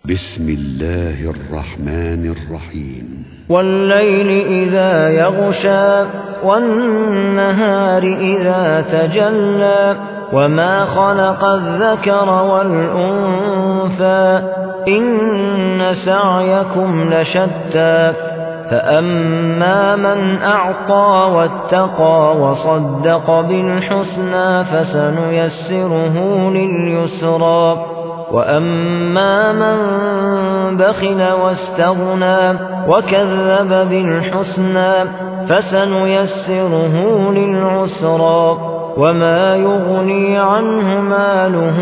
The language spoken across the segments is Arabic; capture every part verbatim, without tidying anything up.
بسم الله الرحمن الرحيم والليل إذا يغشى والنهار إذا تجلى وما خلق الذكر والأنثى إن سعيكم لشتى فأما من أعطى واتقى وصدق بالحسنى فسنيسره لليسرى وأما من بخل واستغنى وكذب بالحسنى فسنيسره للعسرى وما يغني عنه ماله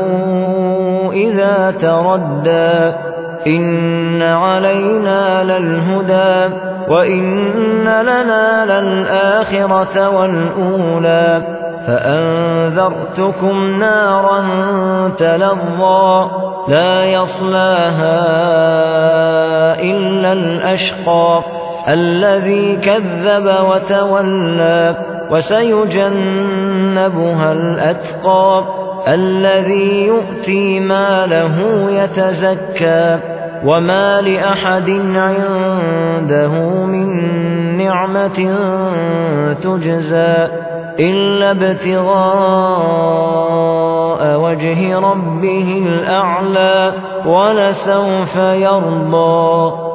إذا تردى إن علينا للهدى وإن لنا للآخرة والأولى فأنذرتكم نارا تلظى لا يصلاها إلا الأشقى الذي كذب وتولى وسيجنبها الأتقى الذي يؤتي ماله يتزكى وما لأحد عنده من نعمة تجزى إلا ابتغاء وجه ربه الأعلى ولسوف يرضى.